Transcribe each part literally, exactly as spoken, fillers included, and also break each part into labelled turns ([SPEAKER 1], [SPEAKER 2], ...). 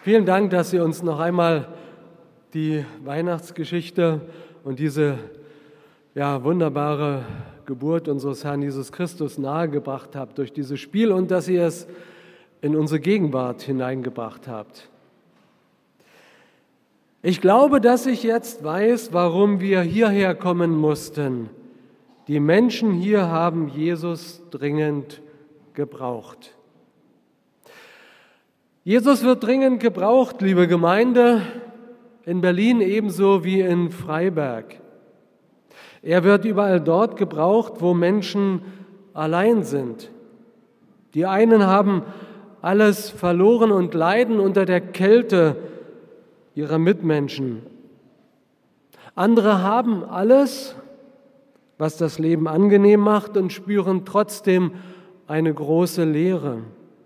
[SPEAKER 1] Vielen Dank, dass Sie uns noch einmal die Weihnachtsgeschichte und diese ja, wunderbare Geburt unseres Herrn Jesus Christus nahegebracht habt durch dieses Spiel und dass ihr es in unsere Gegenwart hineingebracht habt. Ich glaube, dass ich jetzt weiß, warum wir hierher kommen mussten. Die Menschen hier haben Jesus dringend gebraucht. Jesus wird dringend gebraucht, liebe Gemeinde, in Berlin ebenso wie in Freiberg. Er wird überall dort gebraucht, wo Menschen allein sind. Die einen haben alles verloren und leiden unter der Kälte ihrer Mitmenschen. Andere haben alles, was das Leben angenehm macht, und spüren trotzdem eine große Leere.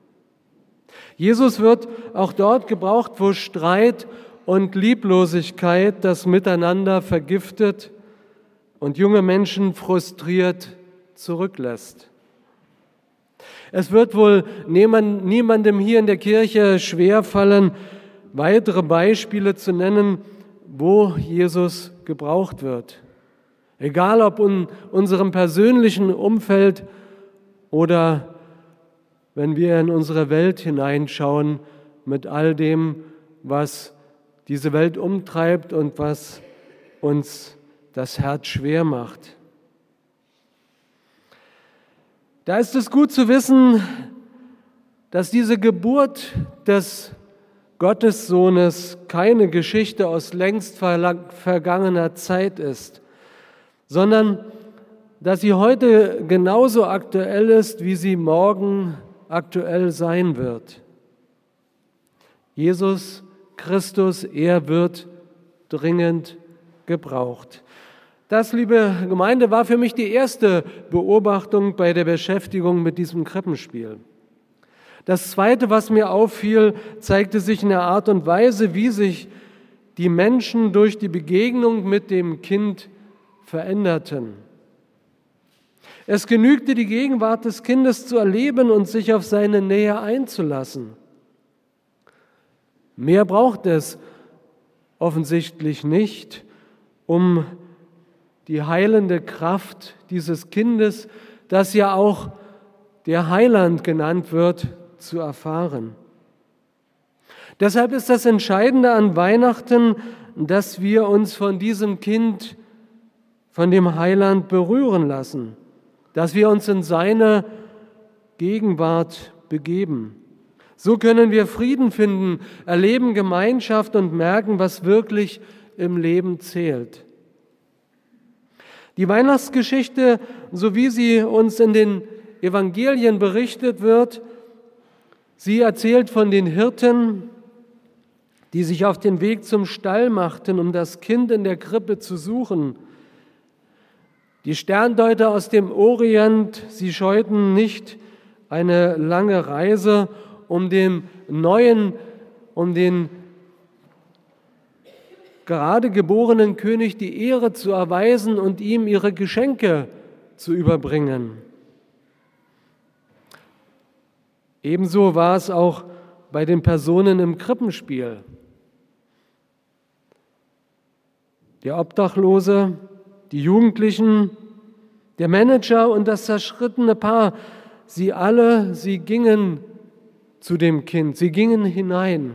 [SPEAKER 1] Jesus wird auch dort gebraucht, wo Streit und Lieblosigkeit das Miteinander vergiftet und junge Menschen frustriert zurücklässt. Es wird wohl niemandem hier in der Kirche schwerfallen, weitere Beispiele zu nennen, wo Jesus gebraucht wird. Egal ob in unserem persönlichen Umfeld oder wenn wir in unsere Welt hineinschauen mit all dem, was diese Welt umtreibt und was uns das Herz schwer macht. Da ist es gut zu wissen, dass diese Geburt des Gottessohnes keine Geschichte aus längst vergangener Zeit ist, sondern dass sie heute genauso aktuell ist, wie sie morgen aktuell sein wird. Jesus Christus, er wird dringend gebraucht. Das, liebe Gemeinde, war für mich die erste Beobachtung bei der Beschäftigung mit diesem Krippenspiel. Das Zweite, was mir auffiel, zeigte sich in der Art und Weise, wie sich die Menschen durch die Begegnung mit dem Kind veränderten. Es genügte, die Gegenwart des Kindes zu erleben und sich auf seine Nähe einzulassen. Mehr braucht es offensichtlich nicht, um die heilende Kraft dieses Kindes, das ja auch der Heiland genannt wird, zu erfahren. Deshalb ist das Entscheidende an Weihnachten, dass wir uns von diesem Kind, von dem Heiland berühren lassen, dass wir uns in seine Gegenwart begeben. So können wir Frieden finden, erleben Gemeinschaft und merken, was wirklich im Leben zählt. Die Weihnachtsgeschichte, so wie sie uns in den Evangelien berichtet wird, sie erzählt von den Hirten, die sich auf den Weg zum Stall machten, um das Kind in der Krippe zu suchen. Die Sterndeuter aus dem Orient, sie scheuten nicht eine lange Reise, um dem neuen, um den gerade geborenen König die Ehre zu erweisen und ihm ihre Geschenke zu überbringen. Ebenso war es auch bei den Personen im Krippenspiel. Der Obdachlose, die Jugendlichen, der Manager und das zerschrittene Paar, sie alle, sie gingen zu dem Kind, sie gingen hinein.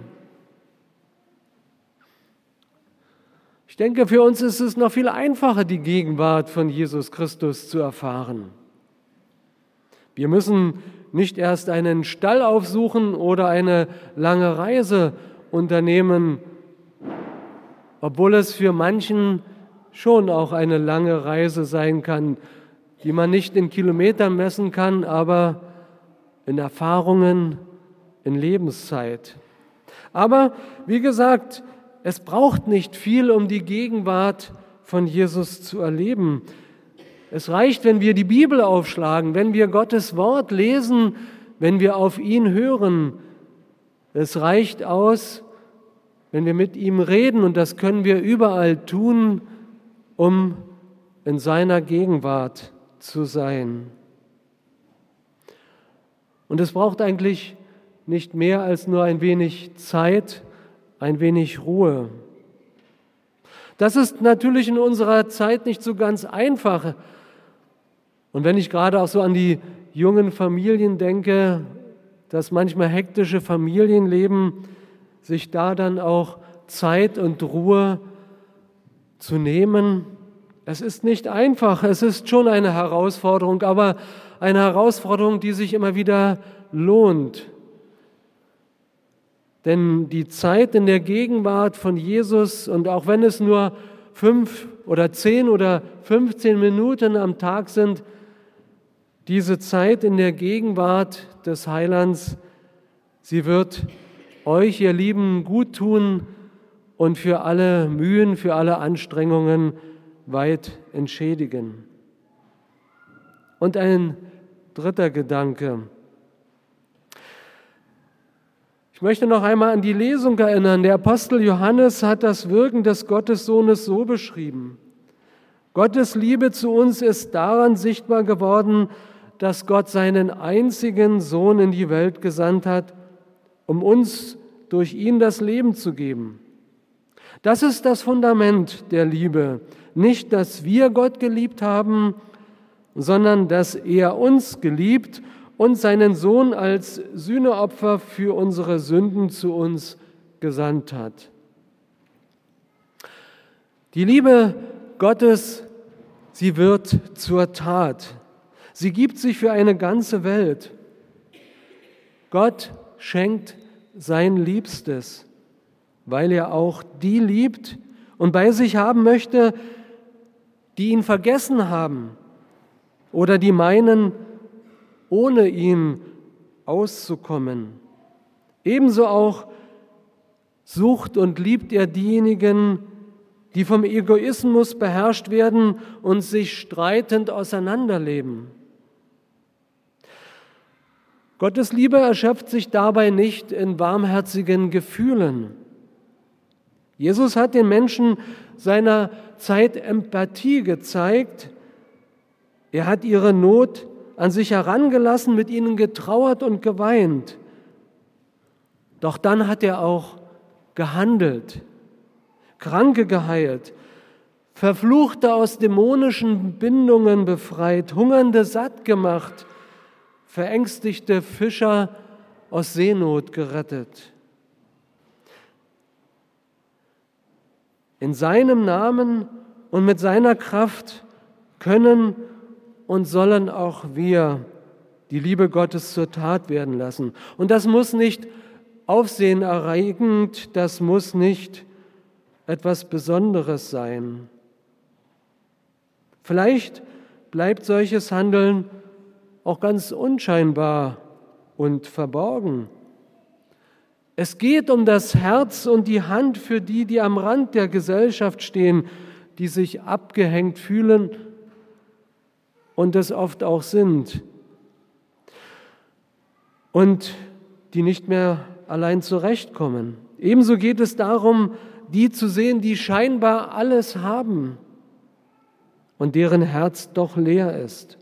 [SPEAKER 1] Ich denke, für uns ist es noch viel einfacher, die Gegenwart von Jesus Christus zu erfahren. Wir müssen nicht erst einen Stall aufsuchen oder eine lange Reise unternehmen, obwohl es für manchen schon auch eine lange Reise sein kann, die man nicht in Kilometern messen kann, aber in Erfahrungen, in Lebenszeit. Aber wie gesagt, es braucht nicht viel, um die Gegenwart von Jesus zu erleben. Es reicht, wenn wir die Bibel aufschlagen, wenn wir Gottes Wort lesen, wenn wir auf ihn hören. Es reicht aus, wenn wir mit ihm reden, und das können wir überall tun, um in seiner Gegenwart zu sein. Und es braucht eigentlich nicht mehr als nur ein wenig Zeit ein wenig Ruhe. Das ist natürlich in unserer Zeit nicht so ganz einfach. Und wenn ich gerade auch so an die jungen Familien denke, das manchmal hektische Familienleben, sich da dann auch Zeit und Ruhe zu nehmen, es ist nicht einfach, es ist schon eine Herausforderung, aber eine Herausforderung, die sich immer wieder lohnt. Denn die Zeit in der Gegenwart von Jesus, und auch wenn es nur fünf oder zehn oder fünfzehn Minuten am Tag sind, diese Zeit in der Gegenwart des Heilands, sie wird euch, ihr Lieben, gut tun und für alle Mühen, für alle Anstrengungen weit entschädigen. Und ein dritter Gedanke. Ich möchte noch einmal an die Lesung erinnern. Der Apostel Johannes hat das Wirken des Gottessohnes so beschrieben. Gottes Liebe zu uns ist daran sichtbar geworden, dass Gott seinen einzigen Sohn in die Welt gesandt hat, um uns durch ihn das Leben zu geben. Das ist das Fundament der Liebe. Nicht, dass wir Gott geliebt haben, sondern dass er uns geliebt und seinen Sohn als Sühneopfer für unsere Sünden zu uns gesandt hat. Die Liebe Gottes, sie wird zur Tat. Sie gibt sich für eine ganze Welt. Gott schenkt sein Liebstes, weil er auch die liebt und bei sich haben möchte, die ihn vergessen haben oder die meinen, ohne ihn auszukommen. Ebenso auch sucht und liebt er diejenigen, die vom Egoismus beherrscht werden und sich streitend auseinanderleben. Gottes Liebe erschöpft sich dabei nicht in warmherzigen Gefühlen. Jesus hat den Menschen seiner Zeit Empathie gezeigt. Er hat ihre Not an sich herangelassen, mit ihnen getrauert und geweint. Doch dann hat er auch gehandelt, Kranke geheilt, Verfluchte aus dämonischen Bindungen befreit, Hungernde satt gemacht, verängstigte Fischer aus Seenot gerettet. In seinem Namen und mit seiner Kraft können und sollen auch wir die Liebe Gottes zur Tat werden lassen. Und das muss nicht aufsehenerregend, das muss nicht etwas Besonderes sein. Vielleicht bleibt solches Handeln auch ganz unscheinbar und verborgen. Es geht um das Herz und die Hand für die, die am Rand der Gesellschaft stehen, die sich abgehängt fühlen und es oft auch sind und die nicht mehr allein zurechtkommen. Ebenso geht es darum, die zu sehen, die scheinbar alles haben und deren Herz doch leer ist.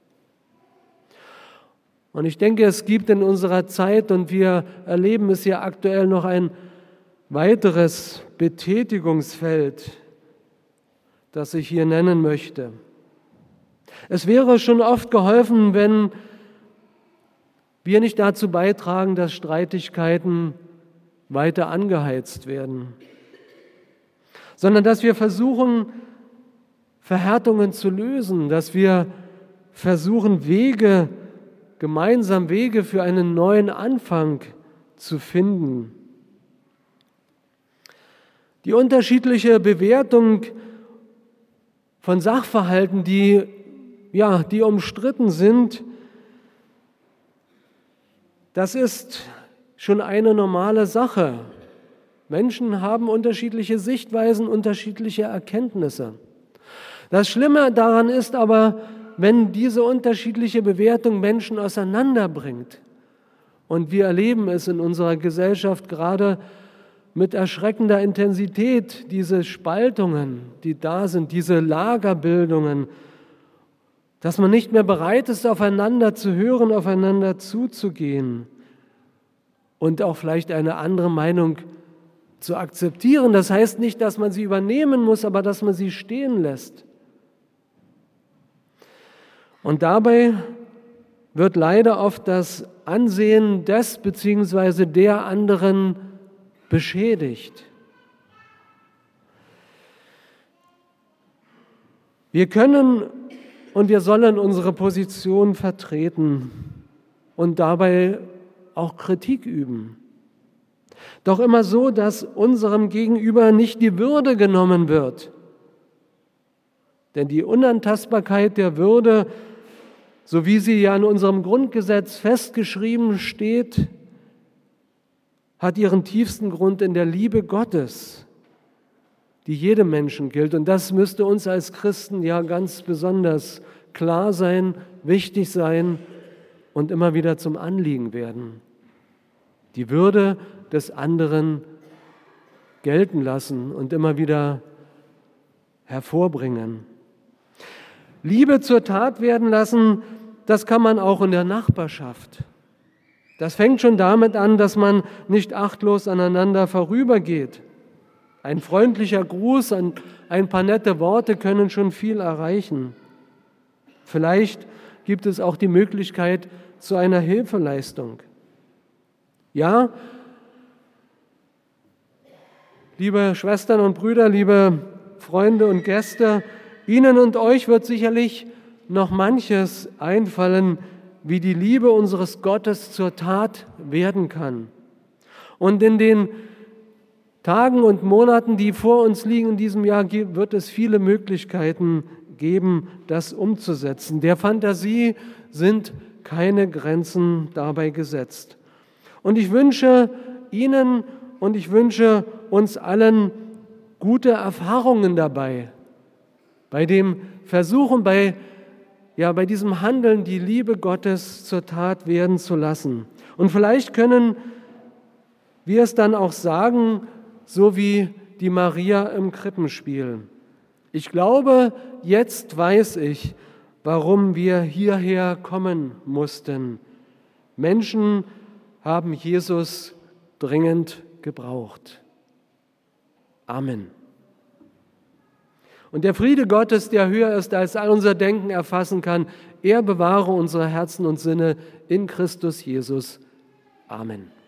[SPEAKER 1] Und ich denke, es gibt in unserer Zeit, und wir erleben es ja aktuell, noch ein weiteres Betätigungsfeld, das ich hier nennen möchte. Es wäre schon oft geholfen, wenn wir nicht dazu beitragen, dass Streitigkeiten weiter angeheizt werden, sondern dass wir versuchen, Verhärtungen zu lösen, dass wir versuchen, Wege, gemeinsam Wege für einen neuen Anfang zu finden. Die unterschiedliche Bewertung von Sachverhalten, die, ja, die umstritten sind, das ist schon eine normale Sache. Menschen haben unterschiedliche Sichtweisen, unterschiedliche Erkenntnisse. Das Schlimme daran ist aber, wenn diese unterschiedliche Bewertung Menschen auseinanderbringt. Und wir erleben es in unserer Gesellschaft gerade mit erschreckender Intensität, diese Spaltungen, die da sind, diese Lagerbildungen, dass man nicht mehr bereit ist, aufeinander zu hören, aufeinander zuzugehen und auch vielleicht eine andere Meinung zu akzeptieren. Das heißt nicht, dass man sie übernehmen muss, aber dass man sie stehen lässt. Und dabei wird leider oft das Ansehen des bzw. der anderen beschädigt. Wir können und wir sollen unsere Position vertreten und dabei auch Kritik üben. Doch immer so, dass unserem Gegenüber nicht die Würde genommen wird. Denn die Unantastbarkeit der Würde, so wie sie ja in unserem Grundgesetz festgeschrieben steht, hat ihren tiefsten Grund in der Liebe Gottes, die jedem Menschen gilt. Und das müsste uns als Christen ja ganz besonders klar sein, wichtig sein und immer wieder zum Anliegen werden. Die Würde des anderen gelten lassen und immer wieder hervorbringen. Liebe zur Tat werden lassen, das kann man auch in der Nachbarschaft. Das fängt schon damit an, dass man nicht achtlos aneinander vorübergeht. Ein freundlicher Gruß, ein, ein paar nette Worte können schon viel erreichen. Vielleicht gibt es auch die Möglichkeit zu einer Hilfeleistung. Ja, liebe Schwestern und Brüder, liebe Freunde und Gäste, Ihnen und euch wird sicherlich noch manches einfallen, wie die Liebe unseres Gottes zur Tat werden kann. Und in den Tagen und Monaten, die vor uns liegen in diesem Jahr, wird es viele Möglichkeiten geben, das umzusetzen. Der Fantasie sind keine Grenzen dabei gesetzt. Und ich wünsche Ihnen und ich wünsche uns allen gute Erfahrungen dabei, bei dem Versuchen, bei, ja, bei diesem Handeln, die Liebe Gottes zur Tat werden zu lassen. Und vielleicht können wir es dann auch sagen, so wie die Maria im Krippenspiel. Ich glaube, jetzt weiß ich, warum wir hierher kommen mussten. Menschen haben Jesus dringend gebraucht. Amen. Und der Friede Gottes, der höher ist, als all unser Denken erfassen kann, er bewahre unsere Herzen und Sinne in Christus Jesus. Amen.